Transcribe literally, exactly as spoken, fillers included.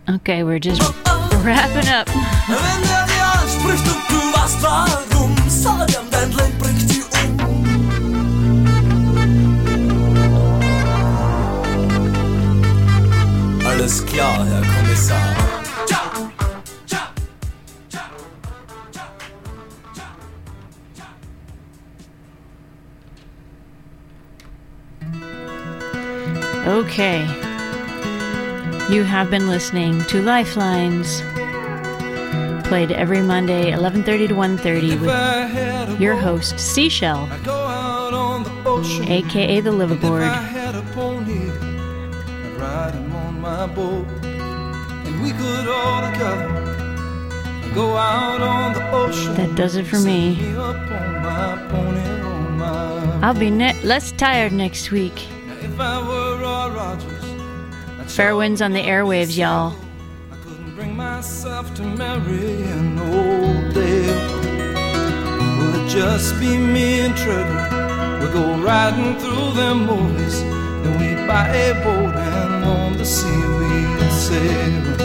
Okay, we're just wrapping up. Wenn der Dialekt spricht und du weißt warum, sag ihm, dein Leben bringt dich um. Alles klar, Herr Kommissar. Okay. You have been listening to Lifelines, played every Monday, eleven thirty to one thirty, with your host, Seashell, a k a. The Liveaboard. That does it for me. I'll be ne- less tired next week. Fair winds on the airwaves, y'all. I couldn't bring myself to marry an old Dale. Will it just be me and Trevor? We'll go riding through them movies, then we'd buy a boat and on the sea we'd sail.